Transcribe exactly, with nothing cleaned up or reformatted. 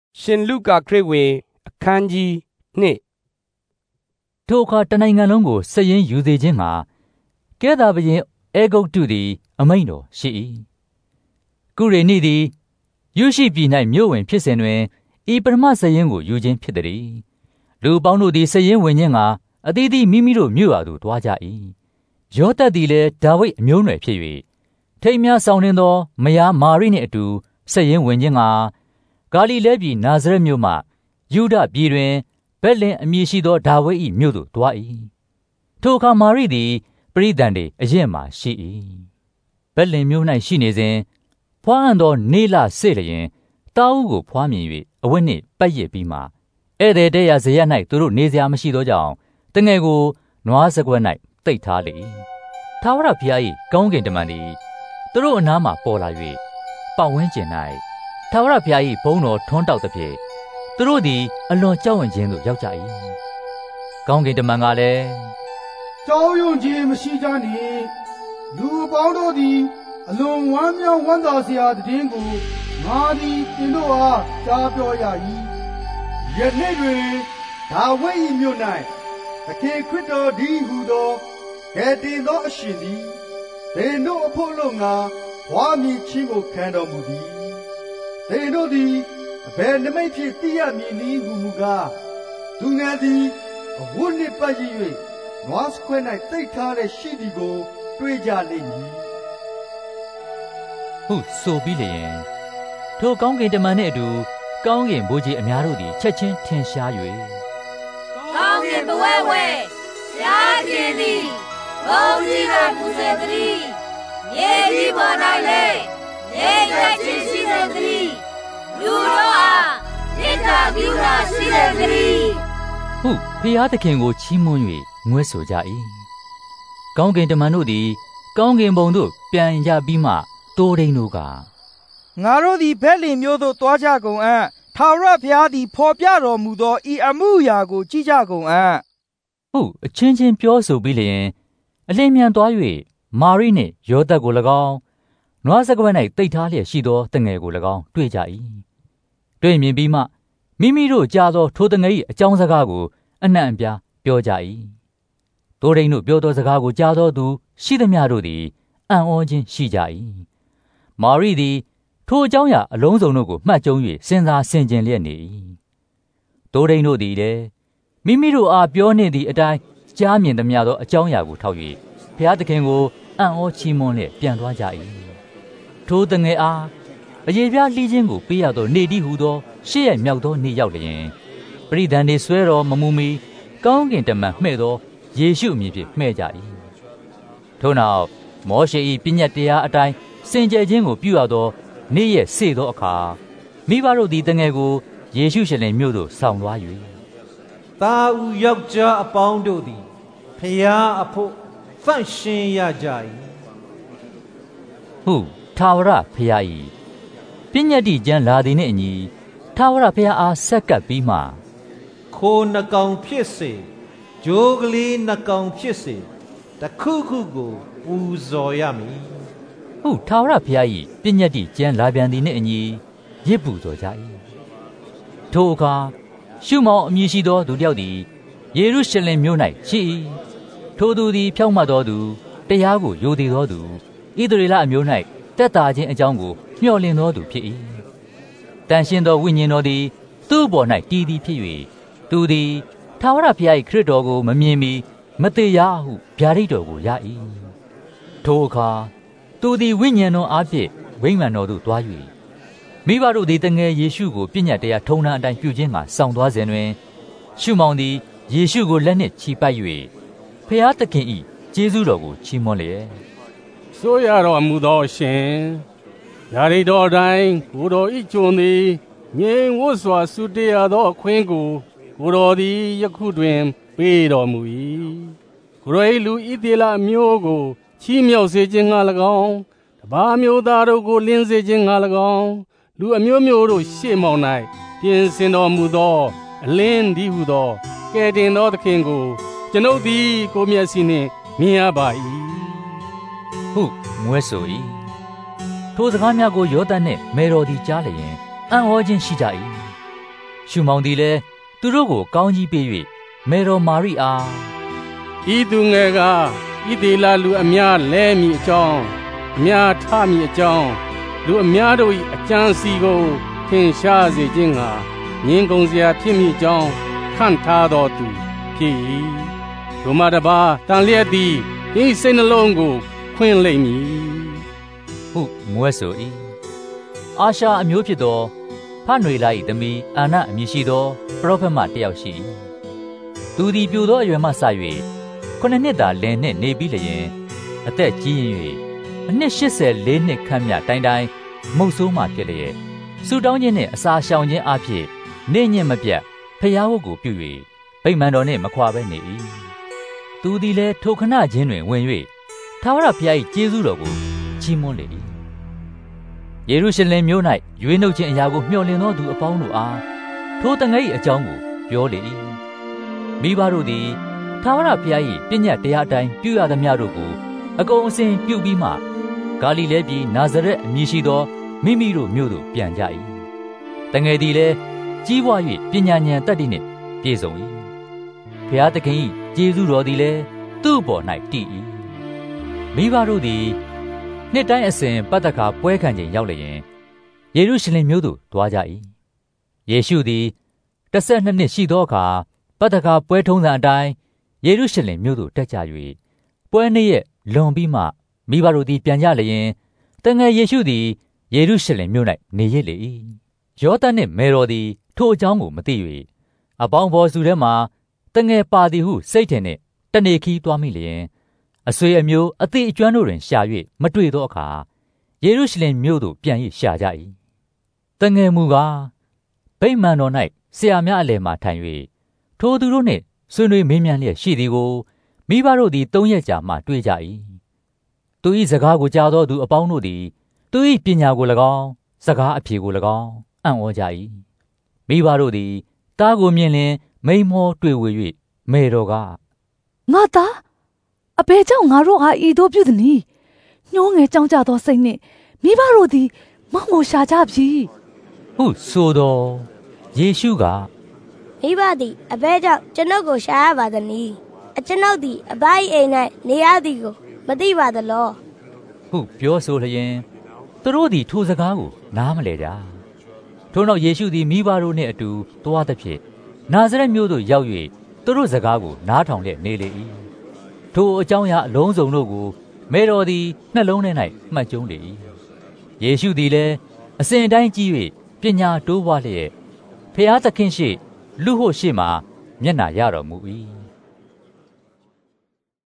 ရှင်လုကာခရစ်ဝင်အခန်းကြီးနှစ်ထိုအခါတနိုင်ငံလုံးကိုစက်ရင်ယူစေခြင်းမှာကဲသာဘုရင်အဲဂုတ္တုသည်အမိန့်တော်ရှိ၏ကုရေနိသည်ယုရှိပြည်၌မြို့ဝင်ဖြစ်စဉ်တွင်ဤပထမစက်ရင်ကိုယူခြင်းဖြစ်သည်လူပေါင်းတို့သည်စက်ရင်ဝင်ခြင်းကအသီးသီးမိမိတို့မြို့အားသို့တွားကြ၏ယောသပ်သည်လည်းဒါဝိဒ်အမျိုးနွယ်ဖြစ်၍ထိမ်းများဆောင်နှင်းသောမယားမာရိနှင့်အတူစက်ရင်ဝင်ခြင်းကဂါလိလဲပြည်နာဇရက်မြို့မှယူဒပြည်တွင်ဗက်လင်အမည်ရှိသောဒါဝိဒ်၏မြို့သို့တွား၏ထိုအခါမာရိသည်ပရိသန္တိအရင်မှရှိ၏ဗက်လင်မြို့၌ရှိနေစဉ်ဖွားအံ့သောနေလစေ့လျင်တာဦးကိုဖွားမြင်၍အဝတ်နှင့်ပတ်ရစ်ပြီးမှဧည့်သည်တဲရာဇရပ်၌သူတို့နေစရာမရှိသောကြောင့်တငယ်ကိုနွားစကွက်၌တိတ်ထားလေ၏ထာဝရဘုရား၏ကောင်းကင်တမန်သည်သူတို့အနားမှပေါ်လာ၍ပတ်ဝန်းကျင်၌ထာဝရဘုရား၏ဘုန်းတော်ထွန်းတောက်သဖြင့်သူတို့သည်အလွန်ကြောက်ရွံ့ခြင်းသို့ရောက်ကြ၏ကောင်းကင်တမန်ကလည်းကြောက်ရွံ့ခြင်းမရှိကြနှင့်လူပေါင်းတို့သည်အလွန်ဝမ်းမြောက်ဝမ်းသာစရာတည်င်းကိုငါသည်တင်တို့အားကြားပြောရ၏ယနေ့တွင်ဒါဝိဒ်၏မြို့၌သခင်ခရစ်တော်သည်ဟူသောကယ်တင်သောအရှင်သည်သင်တို့အဖို့လုံးငါဝါမြည်ခြင်းကိုခံတော်မူသည်သင်တို့သည်အဘယ်နမိတ်ဖြင့်သိရမည်နည်းဟုမူကားသူငယ်သည်အဝတ်နှင့်ပတ်ရစ်၍နွားစခွဲ၌တိတ်ထားတဲ့ရှိသည်ကိုတွေ့ကြလိမ့်မည်ဟုဆိုပြီးလျင်ထိုကောင်းကင်တမန်နှင့်အတူကောင်းကင်ဘိုးကြီးအများတို့သည်ချက်ချင်းထင်ရှား၍ကောင်းကင်ဘဝဝဲရှားခြင်းသည်ဘုန်းကြီးကပူဇေတည်းမြေကြီးပေါ်၌လည်းမြေသက်ခြင်းရှိစေတည်းလူတို့အားမေတ္တာပြုတာရှိစေတည်းဟုဖျားသခင်ကိုချီးမွမ်း၍ငွဲ့ဆိုကြ၏ကောင်းကင်တမန်တို့သည်ကောင်းကင်ဘုံသို့ပြန်ရပြီးမှတိုးဒိန်တို့ကငါတို့သည်ဗက်လင်မြို့သို့သွားကြကုန်အံ့ထာဝရဘုရားသည်ဖော်ပြတော်မူသောဤအမှုအရာကိုကြည့်ကြကုန်အံ့ဟုအချင်းချင်းပြောဆိုပြီးလျင်အလင်းမြန်သွား၍မာရိနှင့်ယောသပ်ကို၎င်းနွားစကွက်၌တိတ်ထားလျက်ရှိသောတငယ်ကို၎င်းတွေ့ကြ၏တွေ့မြင်ပြီးမှမိမိတို့ကြားသောထိုတငယ်၏အကြောင်းစကားကိုအနှံ့အပြားပြောကြ၏တိုးဒိန်တို့ပြောသောစကားကိုကြားသောသူရှိသမျှတို့သည်အံ့ဩခြင်းရှိကြ၏မာရိသည်ထိုအကြောင်းအရာအလုံးစုံတို့ကိုမှတ်ကျုံ၍စဉ်းစားဆင်ခြင်လျက်နေ၏တိုးဒိန်တို့သည်လည်းမိမိတို့အားပြောနေသည့်အတိုင်းကြားမြင်သမျှသောအကြောင်းအရာကိုထောက်၍ဘုရားသခင်ကိုအံ့ဩချီးမွမ်းလျက်ပြန်သွားကြ၏ထိုတငယ်အားအယေပြားလှီးခြင်းကိုပေးရသောနေတိဟုသောရှေ့ရမြောက်သောနေရောက်လျင်ပရိသန္တိဆွဲတော်မမူမီကောင်းကင်တမန်မှဲ့သောယေရှုအမည်ဖြင့်မှဲ့ကြ၏ထို့နောက်မောရှေ၏ပညတ်တရားအတိုင်းစင်ကြယ်ခြင်းကိုပြုရသောနေ့ရက်စေသောအခါမိဘတို့သည်တငယ်ကိုယေရှုရှလင်မြို့သို့ဆောင်သွား၍သာဦးယောက်ျားအပေါင်းတို့သည်ဖျားအဖို့ဖန့်ရှင်းရကြ၏ဟုထာဝရဘုရား၏ပညတ်တိကျမ်းလာသည်နှင့်အညီထာဝရဘုရားအားဆက်ကပ်ပြီးမှခိုးနှကောင်ဖြစ်စေဂျိုးကလေးနှကောင်ဖြစ်စေတခုခုကိုပူဇော်ရမည်ဟုထာဝရဘုရား၏ပညတ်တိကျမ်းလာပြန်သည်နှင့်အညီရစ်ပူဇော်ကြ၏ထိုအခါရှုမောင်အမည်ရှိသောသူတစ်ယောက်သည်ယေရုရှလင်မြို့၌ရှိ၏ထိုသူသည်ဖြောင့်မတ်သောသူတရားကိုယိုသေးသောသူဣသရေလအမျိုး၌တက်တာခြင်းအကြောင်းကိုမျှော်လင့်သောသူဖြစ်၏တန်ရှင်းသောဝိညာဉ်တော်သည်သူ့ဘော်၌တည်သည်ဖြစ်၍သူသည်ထာဝရဘုရား၏ခရစ်တော်ကိုမမြင်မီမသေးရဟုဗျာဒိတ်တော်ကိုရ၏ထိုအခါသူသည်ဝိညာဉ်တော်အားဖြင့်ဝိမာန်တော်သို့သွား၍မိဘတို့သည်တငယ်ယေရှုကိုပညတ်တရားထုံးတမ်းအတိုင်းပြုခြင်းကဆောင်သွားစဉ်တွင်ရှုမောင်သည်ယေရှုကိုလက်နှင့်ချီပိုက်၍ဖျားသခင်၏ကျေးဇူးတော်ကိုချီးမွမ်းလျက်ဆိုရတော်မူသောရှင်ယာရိတော်တိုင်းကိုတော်ဤကျွန်သည်ငြိမ်ဝတ်စွာဆုတရားသောအခွင့်ကိုကိုတော်သည်ယခုတွင်ပေးတော်မူ၏ကိုတော်၏လူဣသရေလမျိုးကိုချီးမြှောက်စေခြင်းငှာ၎င်းတပါးမျိုးသားတို့ကိုလင်းစေခြင်းငှာ၎င်းလူအမျိုးမျိုးတို့ရှေ့မှောက်၌ပြင်ဆင်တော်မူသောအလင်းဒီဟုသောကဲတင်သောသခင်ကိုကျွန်ုပ်သည်ကိုမျက်စိနှင့်မြင်ရပါ၏ဟုမွဲဆို၏ထိုစကားများကိုယောသပ်နှင့်မေတော်သည်ကြားလျင်အံ့ဩခြင်းရှိကြ၏ရှုမောင်သည်လည်းသူတို့ကိုကောင်းကြီးပေး၍မေတော်မာရိအားဤသူငယ်ကဤဒေလာလူအများလဲမည်အကြောင်းအများထမည်အကြောင်းလူအများတို့၏အကြံစီကိုထင်ရှားစေခြင်းဟာငြင်းကုန်စရာဖြစ်မည်အကြောင်းခံထားတော်သူဖြစ်၏ဒုမတပါတန်လျက်သည်ဤစိတ်နှလုံးကိုခွင်းလိမ့်မည်ဟုမွဲဆို၏အာရှာအမျိုးဖြစ်သောဖနွေလာ၏သမီးအာနအမည်ရှိသောပရောဖက်မတစ်ယောက်ရှိ၏သူသည်ပြိုသောအရွယ်မှစ၍ခုနှစ်နှစ်သာလင်နှင့်နေပြီးလျင်အသက်ကြီးရင်၍အနှစ်ရှစ်ဆယ်လေးနှစ်ခန့်မြတိုင်တိုင်မုတ်ဆိုးမှဖြစ်လျက်ဆူတောင်းခြင်းနှင့်အစာရှောင်ခြင်းအဖြစ်နေညင်မပြတ်ဖျားဝတ်ကိုပြု၍ဗိမာန်တော်နှင့်မခွာဘဲနေ၏သူသည်လည်းထိုခဏချင်းတွင်ဝင်၍ထာဝရဘုရား၏ကျေးဇူးတော်ကိုချီးမွမ်းလေ၏ယေရုရှလင်မြို့၌ရွေးနှုတ်ခြင်းအရာကိုမျှော်လင့်သောသူအပေါင်းတို့အားထိုတငယ်၏အကြောင်းကိုပြောလေ၏မိဘတို့သည်ထာဝရဘုရား၏ပညတ်တရားအတိုင်းပြုရသမျှတို့ကိုအကုန်အစင်ပြုပြီးမှဂါလိလဲပြည်နာဇရက်အမည်ရှိသောမိမိတို့မြို့သို့ပြန်ကြ၏တငယ်သည်လည်းကြီးပွား၍ပညာဉာဏ်တတ်သည့်နှင့်ပြည့်စုံ၏ဘုရားသခင်၏ကျေးဇူးတော်သည်လည်းသူ့အပေါ်၌တည်၏မိဘတို့သည်နှစ်တိုင်းအစဉ်ပတ္တကာပွဲခံချိန်ရောက်လျင်ယေရုရှလင်မြို့သို့သွားကြ၏ယေရှုသည်တစ်ဆက်နှစ်နှစ်ရှိသောအခါပတ္တကာပွဲထုံးစံအတိုင်းယေရုရှလင်မြို့သို့တက်ကြ၍ပွဲနေ့ရက်လွန်ပြီးမှမိဘတို့သည်ပြန်ကြလျင်တငယ်ယေရှုသည်ယေရုရှလင်မြို့၌နေရစ်လေ၏ယောသန်နှင့်မေတော်သည်ထိုအကြောင်းကိုမသိ၍အပေါင်းဘော်စုထဲမှတငယ်ပါသည်ဟုစိတ်ထင်နှင့်တနေခီးသွားမိလျင်အဆွေအမျိုးအသိအကျွမ်းတို့တွင်ရှာ၍မတွေ့သောအခါယေရုရှလင်မြို့သို့ပြန်၍ရှာကြ၏တငယ်မူကားဗိမာန်တော်၌ဆရာများအလယ်မှထိုင်၍ထိုသူတို့နှင့်ဆွေးနွေးမေးမြန်းလျက်ရှိသည်ကိုမိဘတို့သည်သုံးရက်ကြာမှတွေ့ကြ၏သူ၏စကားကိုကြားသောသူအပေါင်းတို့သည်သူ၏ပညာကို၎င်းစကားအဖြေကို၎င်းအံ့ဩကြ၏မိဘတို့သည်တားကိုမြင်လျင်မိန်မောတွေ့ဝေ၍မေတော်ကငါသားအဘယ်ကြောင့်ငါတို့ဟာဤသို့ပြုသနည်းညှိုးငယ်ကြောင်းကြသောစိတ်နှင့်မိဘတို့သည်မောင်ကိုရှာကြပြီဟုဆိုတော်ယေရှုကမိဘသည်အဘယ်ကြောင့်ကျွန်ုပ်ကိုရှာရပါသနည်းအကျွန်ုပ်သည်အဘ၏အိမ်၌နေရသည်ကိုမသိပါသလောဟုပြောဆိုလျင်သူတို့သည်ထိုစကားကိုနားမလည်ကြထို့နောက်ယေရှုသည်မိဘတို့နှင့်အတူသွားသဖြင့်နာဇရက်မြို့သို့ရောက်၍သူတို့စကားကိုနားထောင်လျက်နေလေ၏ထိုအကြောင်းအရာအလုံးစုံတို့ကိုမေတော်သည်နှလုံးထဲ၌မှတ်ကျုံးလေ၏ယေရှုသည်လည်းအစဉ်တိုင်းကြည့်၍ပညာတိုးပွားလျက်ဖျားသခင်ရှိလူဟုတ်ရှိမှမျက်နာရတော်မူ၏